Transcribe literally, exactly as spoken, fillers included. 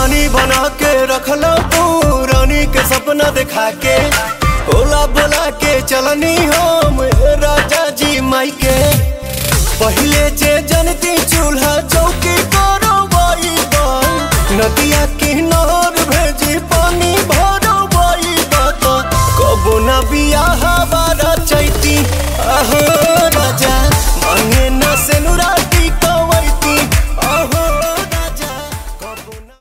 रानी बना के रखला तू रानी के सपना दिखा के ओला बोला के चलनी हम राजा जी माई के पहले जे जनती चूल्हा चौकी करो बाई नदिया किनार भेजी पानी भरो बाई कबो न बियाह बारा चैती आह